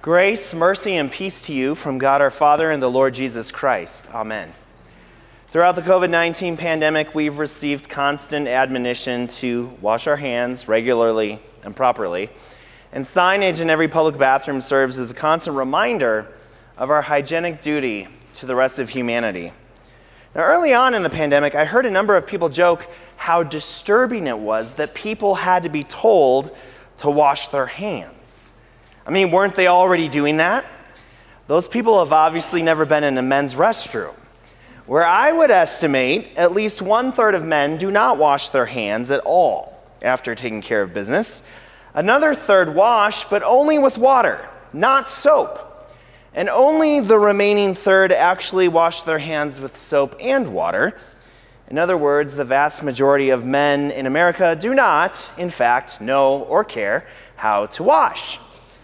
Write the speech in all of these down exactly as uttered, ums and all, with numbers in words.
Grace, mercy, and peace to you from God our Father and the Lord Jesus Christ. Amen. Throughout the covid nineteen pandemic, we've received constant admonition to wash our hands regularly and properly. And signage in every public bathroom serves as a constant reminder of our hygienic duty to the rest of humanity. Now, early on in the pandemic, I heard a number of people joke how disturbing it was that people had to be told to wash their hands. I mean, weren't they already doing that? Those people have obviously never been in a men's restroom, where I would estimate at least one-third of men do not wash their hands at all after taking care of business. Another third wash, but only with water, not soap. And only the remaining third actually wash their hands with soap and water. In other words, the vast majority of men in America do not, in fact, know or care how to wash.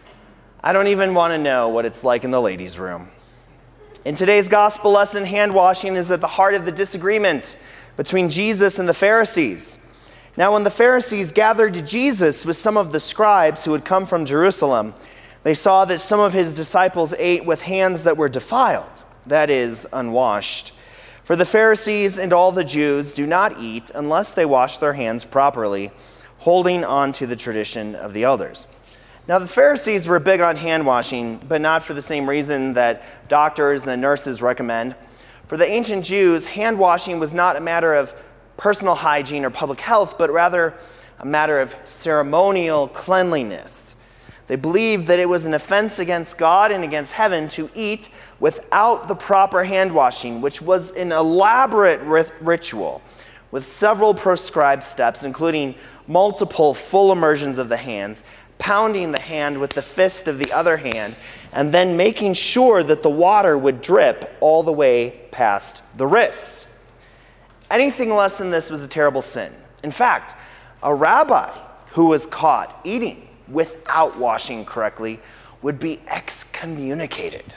I don't even want to know what it's like in the ladies' room. In today's gospel lesson, hand washing is at the heart of the disagreement between Jesus and the Pharisees. Now, when the Pharisees gathered to Jesus with some of the scribes who had come from Jerusalem, they saw that some of his disciples ate with hands that were defiled, that is, unwashed. For the Pharisees and all the Jews do not eat unless they wash their hands properly, holding on to the tradition of the elders. Now, the Pharisees were big on hand washing, but not for the same reason that doctors and nurses recommend. For the ancient Jews, hand washing was not a matter of personal hygiene or public health, but rather a matter of ceremonial cleanliness. They believed that it was an offense against God and against heaven to eat without the proper hand washing, which was an elaborate ritual with several prescribed steps, including multiple full immersions of the hands, pounding the hand with the fist of the other hand, and then making sure that the water would drip all the way past the wrists. Anything less than this was a terrible sin. In fact, a rabbi who was caught eating without washing correctly would be excommunicated.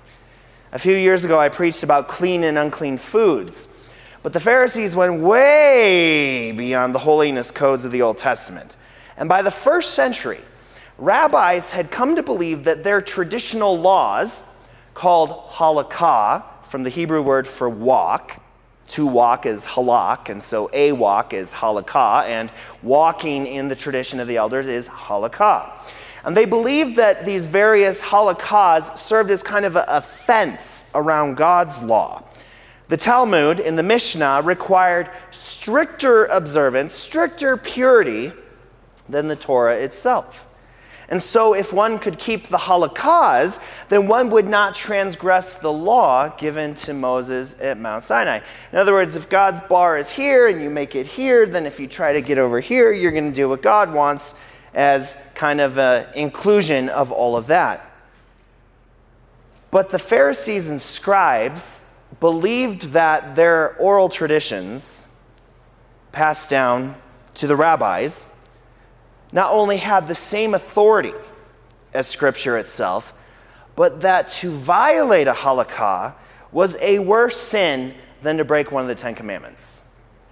A few years ago, I preached about clean and unclean foods, but the Pharisees went way beyond the holiness codes of the Old Testament. And by the first century, rabbis had come to believe that their traditional laws, called halakha, from the Hebrew word for walk, to walk is halak, and so a walk is halakha, and walking in the tradition of the elders is halakha. And they believed that these various halakhas served as kind of a, a fence around God's law. The Talmud in the Mishnah required stricter observance, stricter purity than the Torah itself. And so if one could keep the halakhas, then one would not transgress the law given to Moses at Mount Sinai. In other words, if God's bar is here and you make it here, then if you try to get over here, you're going to do what God wants, as kind of an inclusion of all of that. But the Pharisees and scribes believed that their oral traditions passed down to the rabbis not only had the same authority as Scripture itself, but that to violate a halakha was a worse sin than to break one of the Ten Commandments.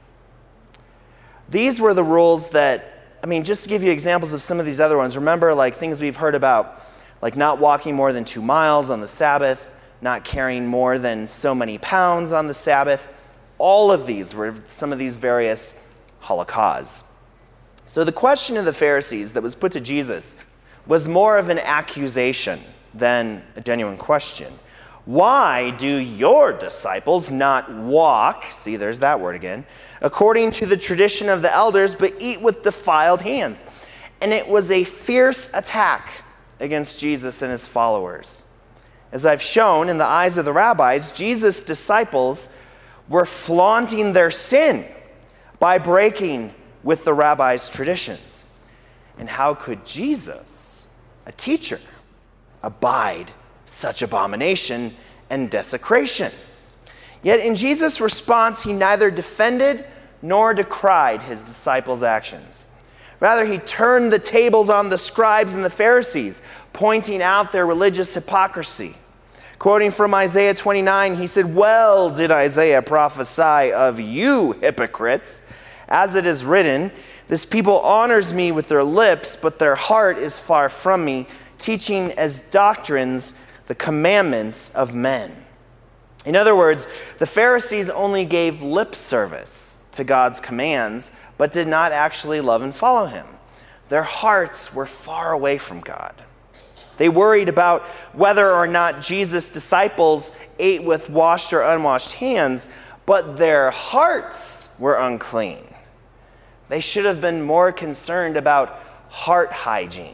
These were the rules that, I mean, just to give you examples of some of these other ones, remember like things we've heard about, like not walking more than two miles on the Sabbath, not carrying more than so many pounds on the Sabbath. All of these were some of these various halakhas. So the question of the Pharisees that was put to Jesus was more of an accusation than a genuine question. Why do your disciples not walk, see there's that word again, according to the tradition of the elders, but eat with defiled hands? And it was a fierce attack against Jesus and his followers. As I've shown, in the eyes of the rabbis, Jesus' disciples were flaunting their sin by breaking with the rabbis' traditions. And how could Jesus, a teacher, abide such abomination and desecration? Yet in Jesus' response, he neither defended nor decried his disciples' actions. Rather, he turned the tables on the scribes and the Pharisees, pointing out their religious hypocrisy. Quoting from Isaiah twenty-nine, he said, "Well did Isaiah prophesy of you, hypocrites, as it is written, this people honors me with their lips, but their heart is far from me. teaching as doctrines the commandments of men. In other words, the Pharisees only gave lip service to God's commands, but did not actually love and follow him. Their hearts were far away from God. They worried about whether or not Jesus' disciples ate with washed or unwashed hands, but their hearts were unclean. They should have been more concerned about heart hygiene,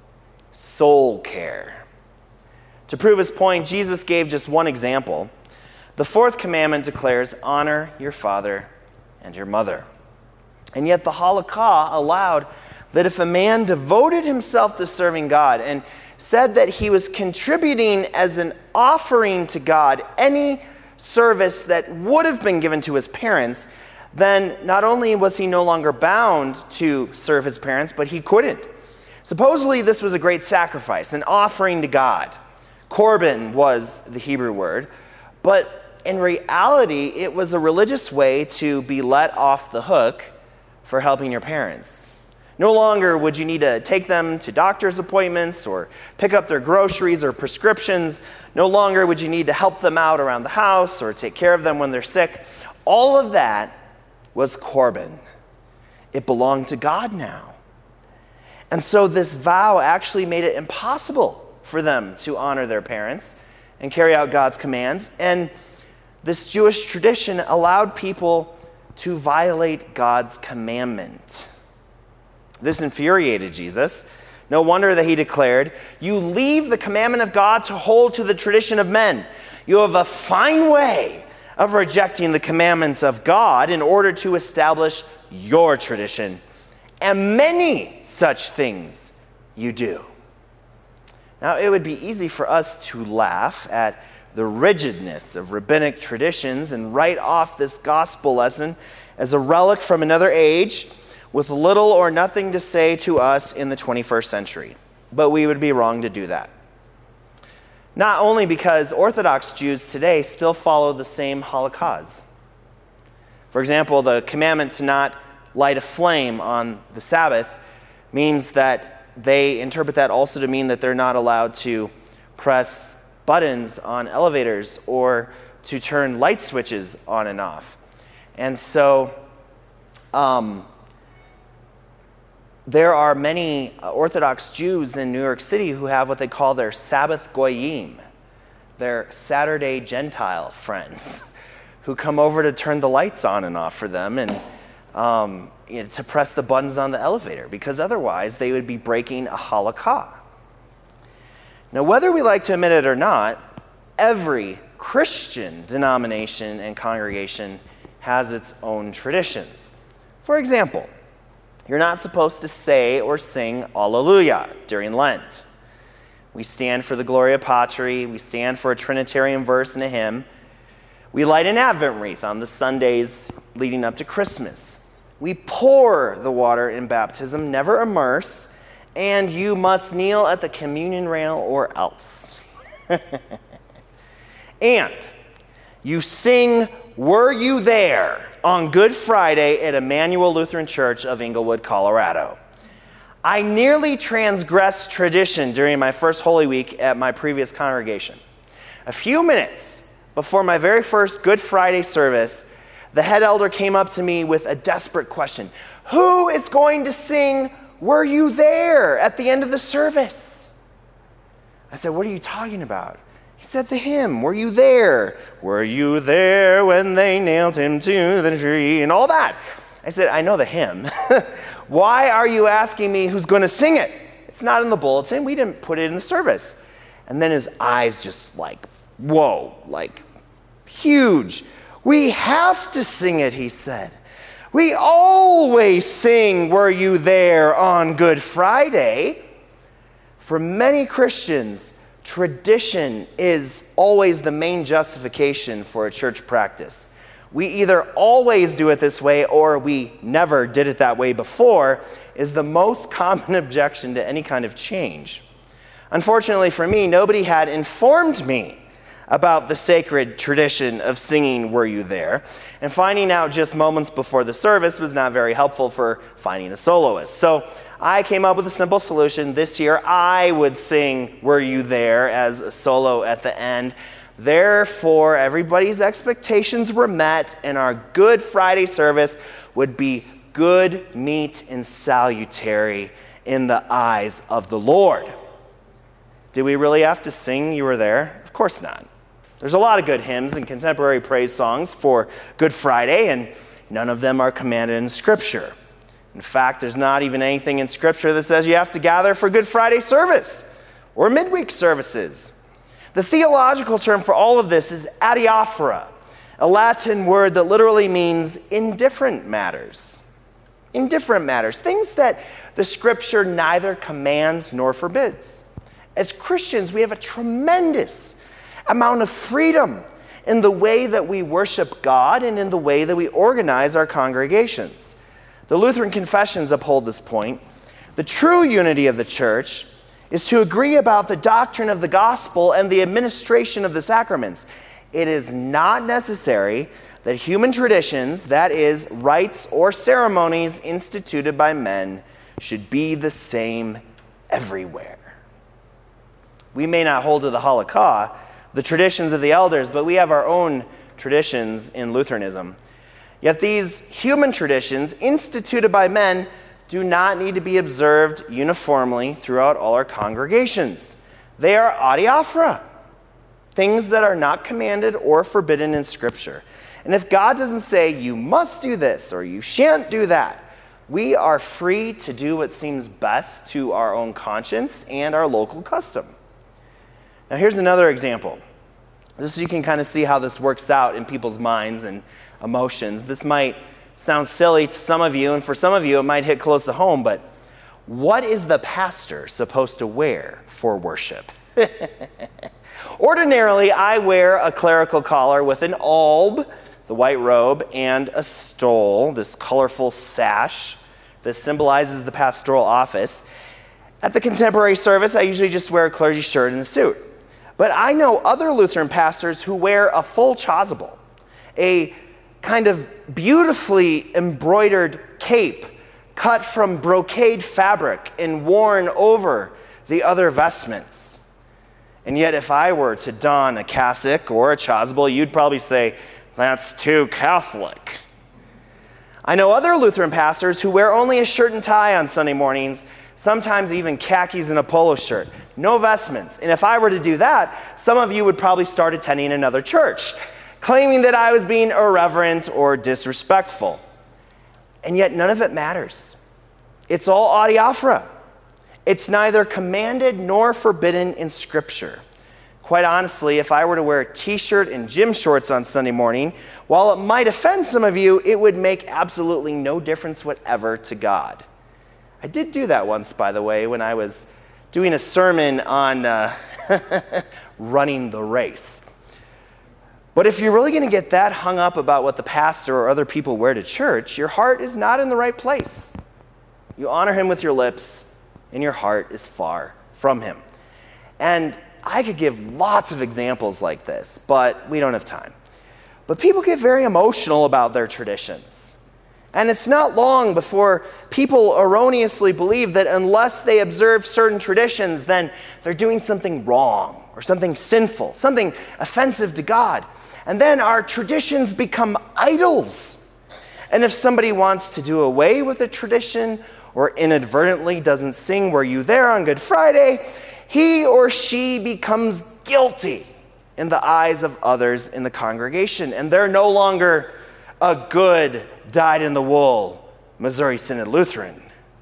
soul care. To prove his point, Jesus gave just one example. The fourth commandment declares, honor your father and your mother. And yet the halakha allowed that if a man devoted himself to serving God and said that he was contributing as an offering to God any service that would have been given to his parents, then not only was he no longer bound to serve his parents, but he couldn't. Supposedly this was a great sacrifice, an offering to God. Korban was the Hebrew word, but in reality, it was a religious way to be let off the hook for helping your parents. No longer would you need to take them to doctor's appointments or pick up their groceries or prescriptions. No longer would you need to help them out around the house or take care of them when they're sick. All of that was korban. It belonged to God now. And so this vow actually made it impossible for them to honor their parents and carry out God's commands. And this Jewish tradition allowed people to violate God's commandment. This infuriated Jesus. No wonder that he declared, "You leave the commandment of God to hold to the tradition of men. You have a fine way of rejecting the commandments of God in order to establish your tradition. And many such things you do." Now, it would be easy for us to laugh at the rigidness of rabbinic traditions and write off this gospel lesson as a relic from another age with little or nothing to say to us in the twenty-first century. But we would be wrong to do that. Not only because Orthodox Jews today still follow the same halakhas. For example, the commandment to not light a flame on the Sabbath means that they interpret that also to mean that they're not allowed to press buttons on elevators or to turn light switches on and off. And so um, there are many Orthodox Jews in New York City who have what they call their Sabbath Goyim, their Saturday Gentile friends, who come over to turn the lights on and off for them and um, you know, to press the buttons on the elevator, because otherwise they would be breaking a halakha. Now, whether we like to admit it or not, every Christian denomination and congregation has its own traditions. For example, you're not supposed to say or sing Alleluia during Lent. We stand for the Gloria Patri. We stand for a Trinitarian verse and a hymn. We light an Advent wreath on the Sundays leading up to Christmas. We pour the water in baptism, never immerse, and you must kneel at the communion rail or else. And you sing "Were You There" on Good Friday at Emmanuel Lutheran Church of Englewood, Colorado. I nearly transgressed tradition during my first Holy Week at my previous congregation. A few minutes before my very first Good Friday service, the head elder came up to me with a desperate question. Who is going to sing "Were You There" at the end of the service? I said, what are you talking about? He said the hymn, "Were you there? Were you there when they nailed him to the tree?" and all that. I said, I know the hymn. Why are you asking me who's going to sing it? It's not in the bulletin. We didn't put it in the service. And then his eyes just like, whoa, like huge. We have to sing it, he said. We always sing "Were You There" on Good Friday. For many Christians, tradition is always the main justification for a church practice. We either always do it this way or we never did it that way before is the most common objection to any kind of change. Unfortunately for me, nobody had informed me about the sacred tradition of singing "Were You There?" And finding out just moments before the service was not very helpful for finding a soloist. So I came up with a simple solution. This year, I would sing Were You There as a solo at the end. Therefore, everybody's expectations were met, and our Good Friday service would be good, meet, and salutary in the eyes of the Lord. Did we really have to sing You Were There? Of course not. There's a lot of good hymns and contemporary praise songs for Good Friday, and none of them are commanded in Scripture. In fact, there's not even anything in Scripture that says you have to gather for Good Friday service or midweek services. The theological term for all of this is adiaphora, a Latin word that literally means indifferent matters. Indifferent matters, things that the Scripture neither commands nor forbids. As Christians, we have a tremendous amount of freedom in the way that we worship God and in the way that we organize our congregations. The Lutheran confessions uphold this point. The true unity of the church is to agree about the doctrine of the gospel and the administration of the sacraments. It is not necessary that human traditions, that is, rites or ceremonies instituted by men, should be the same everywhere. We may not hold to the halakha, the traditions of the elders, but we have our own traditions in Lutheranism. Yet these human traditions, instituted by men, do not need to be observed uniformly throughout all our congregations. They are adiaphora, things that are not commanded or forbidden in Scripture. And if God doesn't say, you must do this or you shan't do that, we are free to do what seems best to our own conscience and our local custom. Now here's another example. Just so you can kind of see how this works out in people's minds and emotions. This might sound silly to some of you, and for some of you it might hit close to home, but what is the pastor supposed to wear for worship? Ordinarily, I wear a clerical collar with an alb, the white robe, and a stole, this colorful sash that symbolizes the pastoral office. At the contemporary service, I usually just wear a clergy shirt and a suit. But I know other Lutheran pastors who wear a full chasuble, a kind of beautifully embroidered cape cut from brocade fabric and worn over the other vestments. And yet if I were to don a cassock or a chasuble, you'd probably say, that's too Catholic. I know other Lutheran pastors who wear only a shirt and tie on Sunday mornings, sometimes even khakis and a polo shirt. No vestments. And if I were to do that, some of you would probably start attending another church, claiming that I was being irreverent or disrespectful. And yet none of it matters. It's all adiaphora. It's neither commanded nor forbidden in Scripture. Quite honestly, if I were to wear a t-shirt and gym shorts on Sunday morning, while it might offend some of you, it would make absolutely no difference whatever to God. I did do that once, by the way, when I was doing a sermon on uh, running the race. But if you're really going to get that hung up about what the pastor or other people wear to church, your heart is not in the right place. You honor him with your lips, and your heart is far from him. And I could give lots of examples like this, but we don't have time. But people get very emotional about their traditions. And it's not long before people erroneously believe that unless they observe certain traditions, then they're doing something wrong or something sinful, something offensive to God. And then our traditions become idols. And if somebody wants to do away with a tradition or inadvertently doesn't sing Were You There on Good Friday, he or she becomes guilty in the eyes of others in the congregation. And they're no longer a good, dyed-in-the-wool Missouri Synod Lutheran.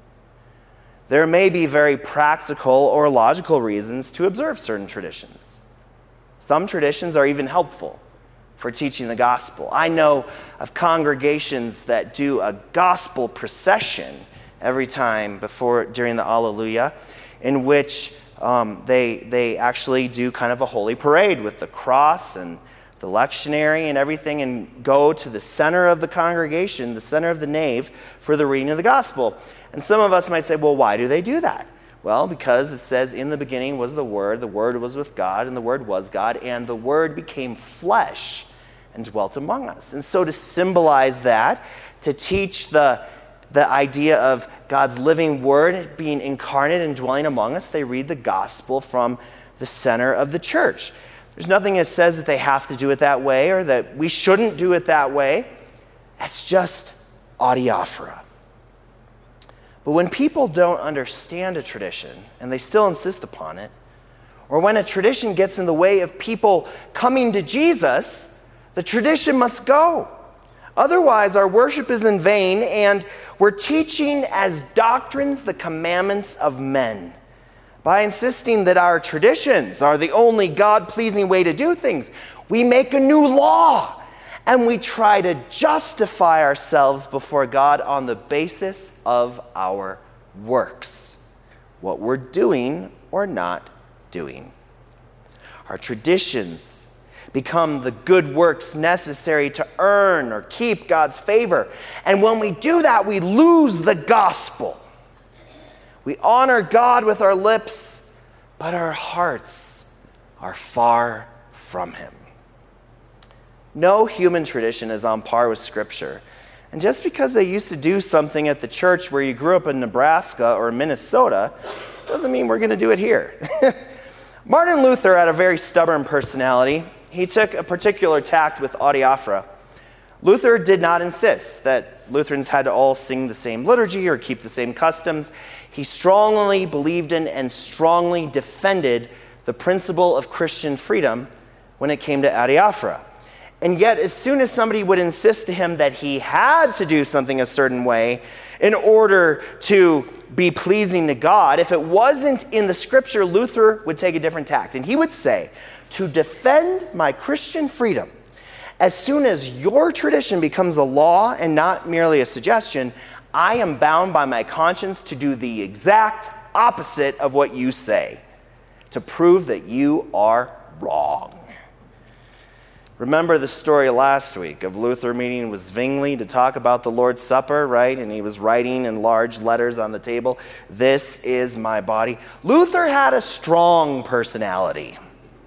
There may be very practical or logical reasons to observe certain traditions. Some traditions are even helpful for teaching the gospel. I know of congregations that do a gospel procession every time before during the Alleluia, in which um, they they actually do kind of a holy parade with the cross and the lectionary and everything, and go to the center of the congregation, the center of the nave, for the reading of the gospel. And some of us might say, well, why do they do that? Well, because it says, in the beginning was the Word, the Word was with God, and the Word was God, and the Word became flesh and dwelt among us. And so to symbolize that, to teach the the idea of God's living word being incarnate and dwelling among us, they read the gospel from the center of the church. There's nothing that says that they have to do it that way or that we shouldn't do it that way. It's just adiaphora. But when people don't understand a tradition and they still insist upon it, or when a tradition gets in the way of people coming to Jesus, the tradition must go. Otherwise, our worship is in vain, and we're teaching as doctrines the commandments of men. By insisting that our traditions are the only God-pleasing way to do things, we make a new law, and we try to justify ourselves before God on the basis of our works, what we're doing or not doing. Our traditions become the good works necessary to earn or keep God's favor. And when we do that, we lose the gospel. We honor God with our lips, but our hearts are far from him. No human tradition is on par with Scripture. And just because they used to do something at the church where you grew up in Nebraska or Minnesota, doesn't mean we're going to do it here. Martin Luther had a very stubborn personality. He took a particular tact with adiaphora. Luther did not insist that Lutherans had to all sing the same liturgy or keep the same customs. He strongly believed in and strongly defended the principle of Christian freedom when it came to adiaphora. And yet, as soon as somebody would insist to him that he had to do something a certain way in order to be pleasing to God, if it wasn't in the Scripture, Luther would take a different tact. And he would say, to defend my Christian freedom, as soon as your tradition becomes a law and not merely a suggestion, I am bound by my conscience to do the exact opposite of what you say, to prove that you are wrong. Remember the story last week of Luther meeting with Zwingli to talk about the Lord's Supper, right? And he was writing in large letters on the table, "This is my body." Luther had a strong personality.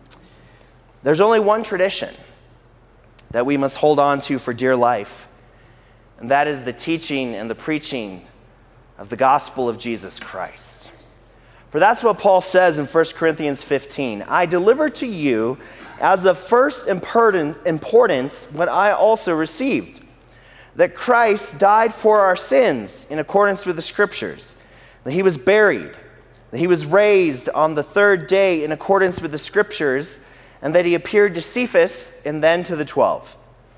There's only one tradition that we must hold on to for dear life, and that is the teaching and the preaching of the gospel of Jesus Christ. For that's what Paul says in First Corinthians fifteen. I delivered to you as of first importance what I also received, that Christ died for our sins in accordance with the Scriptures, that he was buried, that he was raised on the third day in accordance with the Scriptures, and that he appeared to Cephas and then to the twelve.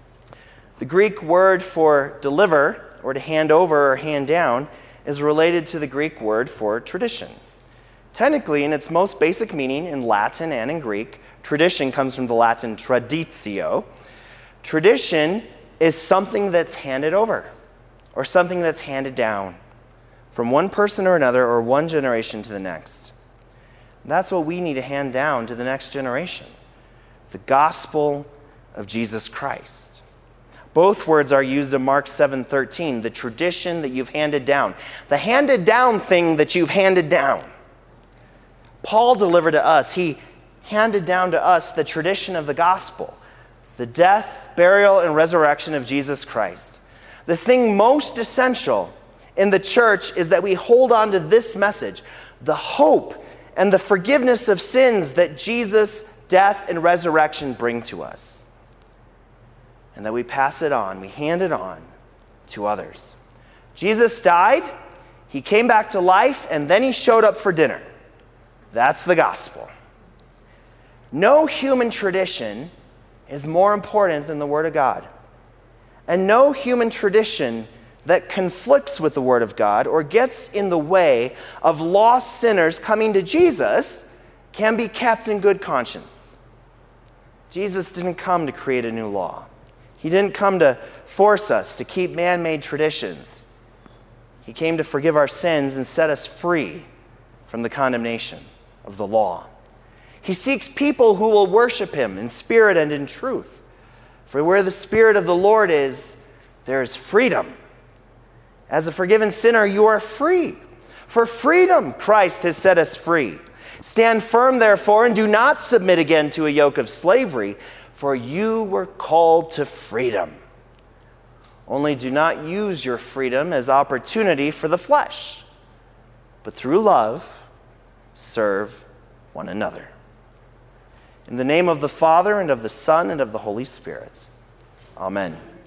The Greek word for deliver, or to hand over or hand down, is related to the Greek word for tradition. Technically, in its most basic meaning in Latin and in Greek, tradition comes from the Latin traditio. Tradition is something that's handed over or something that's handed down from one person or another or one generation to the next. And that's what we need to hand down to the next generation, the gospel of Jesus Christ. Both words are used in Mark seven thirteen, the tradition that you've handed down, the handed down thing that you've handed down. Paul delivered to us, he handed down to us the tradition of the gospel, the death, burial, and resurrection of Jesus Christ. The thing most essential in the church is that we hold on to this message, the hope and the forgiveness of sins that Jesus' death and resurrection bring to us. And that we pass it on, we hand it on to others. Jesus died, he came back to life, and then he showed up for dinner. That's the gospel. No human tradition is more important than the Word of God. And no human tradition that conflicts with the Word of God or gets in the way of lost sinners coming to Jesus can be kept in good conscience. Jesus didn't come to create a new law. He didn't come to force us to keep man-made traditions. He came to forgive our sins and set us free from the condemnation of the law. He seeks people who will worship him in spirit and in truth. For where the Spirit of the Lord is, there is freedom. As a forgiven sinner, you are free. For freedom, Christ has set us free. Stand firm, therefore, and do not submit again to a yoke of slavery, for you were called to freedom. Only do not use your freedom as opportunity for the flesh, but through love, serve one another. In the name of the Father, and of the Son, and of the Holy Spirit. Amen.